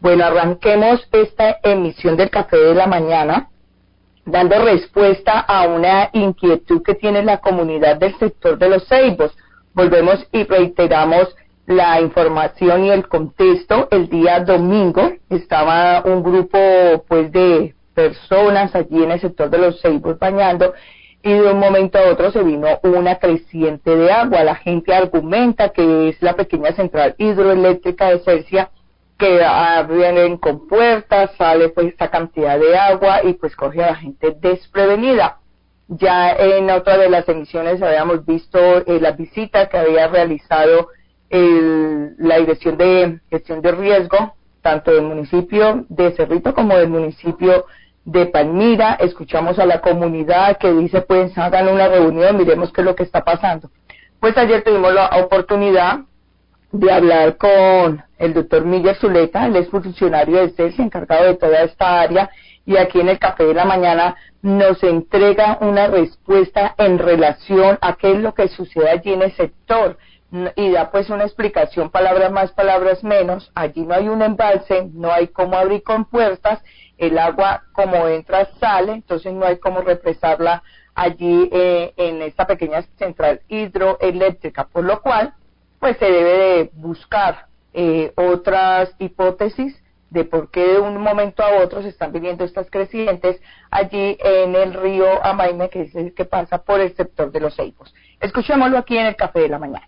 Bueno, arranquemos esta emisión del Café de la Mañana dando respuesta a una inquietud que tiene la comunidad del sector de los ceibos. Volvemos y reiteramos la información y el contexto. El día domingo estaba un grupo pues de personas allí en el sector de los ceibos bañando, y de un momento a otro se vino una creciente de agua. La gente argumenta que es la pequeña central hidroeléctrica de Cercia, que vienen con puertas, sale pues esta cantidad de agua y pues coge a la gente desprevenida. Ya en otra de las emisiones habíamos visto la visita que había realizado la Dirección de Gestión de Riesgo, tanto del municipio de Cerrito como del municipio de Palmira. Escuchamos a la comunidad que dice pues hagan una reunión, miremos qué es lo que está pasando. Pues ayer tuvimos la oportunidad de hablar con el doctor Miguel Zuleta, el exfuncionario de Cercia, encargado de toda esta área, y aquí en el Café de la Mañana nos entrega una respuesta en relación a qué es lo que sucede allí en el sector, y da pues una explicación, palabras más, palabras menos. Allí no hay un embalse, no hay cómo abrir con puertas, el agua como entra sale, entonces no hay cómo represarla allí en esta pequeña central hidroeléctrica, por lo cual pues se debe de buscar otras hipótesis de por qué de un momento a otro se están viviendo estas crecientes allí en el río Amaime, que es el que pasa por el sector de los ceibos. Escuchémoslo aquí en el Café de la Mañana.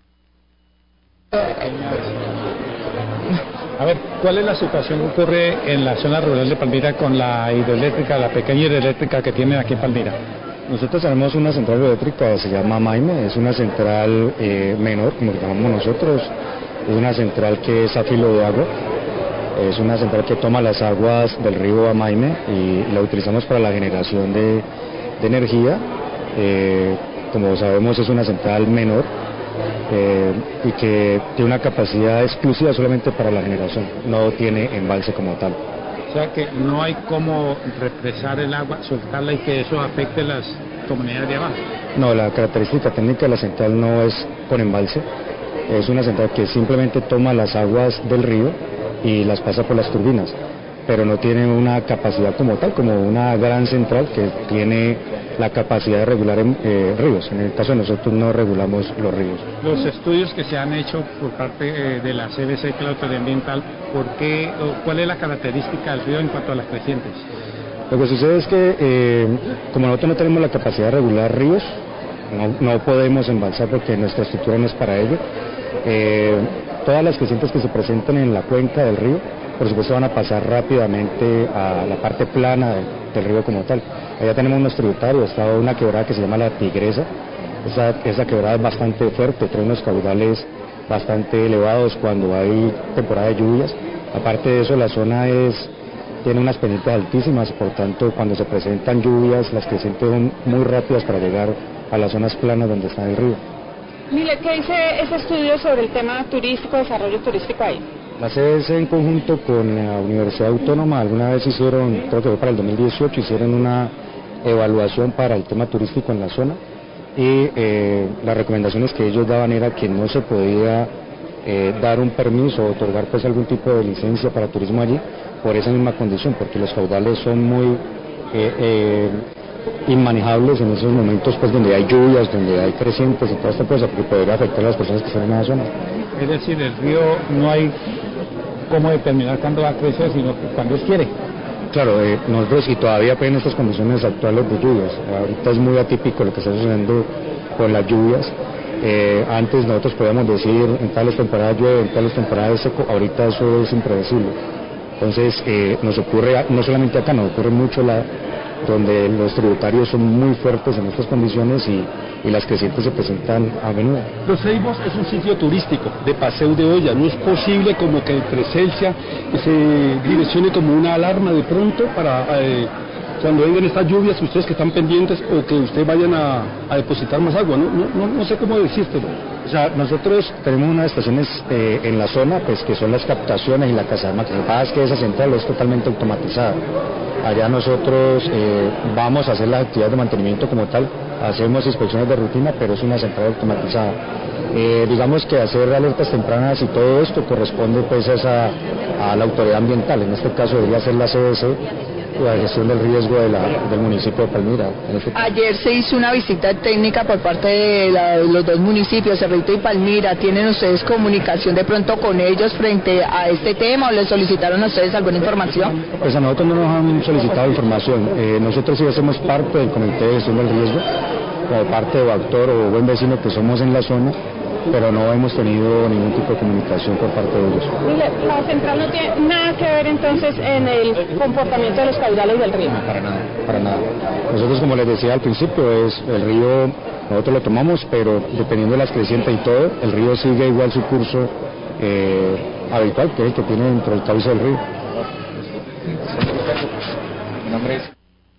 A ver, ¿cuál es la situación que ocurre en la zona rural de Palmira con la hidroeléctrica, la pequeña hidroeléctrica que tienen aquí en Palmira? Nosotros tenemos una central hidroeléctrica que se llama Maime, es una central menor, como le llamamos nosotros, es una central que es a filo de agua, es una central que toma las aguas del río Amaime y la utilizamos para la generación de energía. Como sabemos es una central menor y que tiene una capacidad exclusiva solamente para la generación, no tiene embalse como tal. O sea que no hay cómo represar el agua, soltarla y que eso afecte las comunidades de abajo. No, la característica técnica de la central no es con embalse, es una central que simplemente toma las aguas del río y las pasa por las turbinas, pero no tiene una capacidad como tal, como una gran central que tiene la capacidad de regular ríos. En el caso de nosotros no regulamos los ríos. Los estudios que se han hecho por parte de la CBC, que es la Autoridad Ambiental, ¿cuál es la característica del río en cuanto a las crecientes? Lo que sucede es que como nosotros no tenemos la capacidad de regular ríos, no podemos embalsar porque nuestra estructura no es para ello. Todas las crecientes que se presentan en la cuenca del río, por supuesto van a pasar rápidamente a la parte plana del río como tal. Allá tenemos unos tributarios, está una quebrada que se llama La Tigresa. Esa quebrada es bastante fuerte, trae unos caudales bastante elevados cuando hay temporada de lluvias. Aparte de eso, la zona tiene unas pendientes altísimas, por tanto cuando se presentan lluvias las crecientes son muy rápidas para llegar a las zonas planas donde está el río. Mire, ¿qué dice ese estudio sobre el tema turístico, desarrollo turístico ahí? La CBC en conjunto con la Universidad Autónoma alguna vez hicieron, creo que fue para el 2018, hicieron una evaluación para el tema turístico en la zona y las recomendaciones que ellos daban era que no se podía dar un permiso o otorgar pues algún tipo de licencia para turismo allí por esa misma condición, porque los caudales son muy inmanejables en esos momentos pues donde hay lluvias, donde hay crecientes y toda esta cosa, porque podría afectar a las personas que están en esa zona. Es decir, el río no hay cómo determinar cuándo va a crecer, sino cuando él quiere. Claro, nosotros y todavía pues en estas condiciones actuales de lluvias, ahorita es muy atípico lo que está sucediendo con las lluvias. Antes nosotros podíamos decir en tales temporadas llueve, en tales temporadas es seco, ahorita eso es impredecible. Entonces nos ocurre, no solamente acá, nos ocurre mucho donde los tributarios son muy fuertes en estas condiciones y las crecientes se presentan a menudo. Los Ceibos es un sitio turístico de paseo de olla, no es posible como que entre Cercia se direccione como una alarma de pronto para cuando vengan estas lluvias, ustedes que están pendientes o que ustedes vayan a depositar más agua, no sé cómo decírtelo. O sea, nosotros tenemos unas estaciones en la zona, pues que son las captaciones y la casa de máquinas. Lo que pasa es que esa central es totalmente automatizada. Allá nosotros vamos a hacer las actividades de mantenimiento como tal, hacemos inspecciones de rutina, pero es una central automatizada. Digamos que hacer alertas tempranas y todo esto corresponde pues a la autoridad ambiental, en este caso debería ser la CBC, la gestión del riesgo del municipio de Palmira. Ayer se hizo una visita técnica por parte de los dos municipios, Cerrito y Palmira. ¿Tienen ustedes comunicación de pronto con ellos frente a este tema o les solicitaron a ustedes alguna información? Pues a nosotros no nos han solicitado información. Nosotros sí hacemos parte del comité de gestión del riesgo, como parte de actor o buen vecino que somos en la zona, pero no hemos tenido ningún tipo de comunicación por parte de ellos. La central no tiene nada que ver entonces en el comportamiento de los caudales del río. No, para nada. Nosotros, como les decía al principio, el río, nosotros lo tomamos, pero dependiendo de las crecientes y todo, el río sigue igual su curso habitual, que es el que tiene dentro del cauce del río. Mi nombre es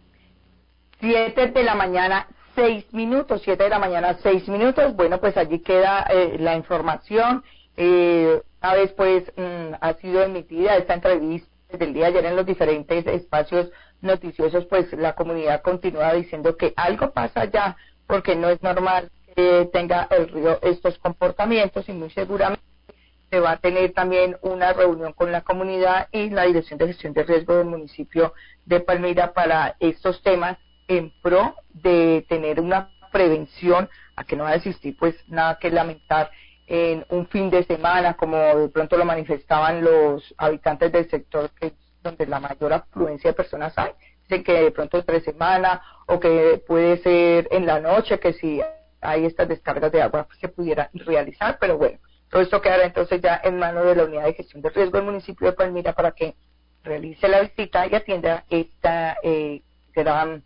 7 de la mañana, 6 minutos, 7 de la mañana, 6 minutos. Bueno, pues allí queda la información. Una vez pues ha sido emitida esta entrevista desde el día de ayer en los diferentes espacios noticiosos, pues la comunidad continúa diciendo que algo pasa allá, porque no es normal que tenga el río estos comportamientos, y muy seguramente se va a tener también una reunión con la comunidad y la Dirección de Gestión de Riesgo del municipio de Palmira para estos temas, en pro de tener una prevención a que no va a existir pues nada que lamentar en un fin de semana, como de pronto lo manifestaban los habitantes del sector, que es donde la mayor afluencia de personas hay. Dicen que de pronto entre semana, o que puede ser en la noche, que si hay estas descargas de agua pues, se pudieran realizar, pero bueno, todo esto quedará entonces ya en manos de la Unidad de Gestión de Riesgo del municipio de Palmira para que realice la visita y atienda esta gran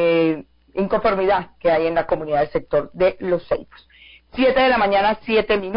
inconformidad que hay en la comunidad del sector de Los Ceibos. 7 de la mañana, 7 minutos.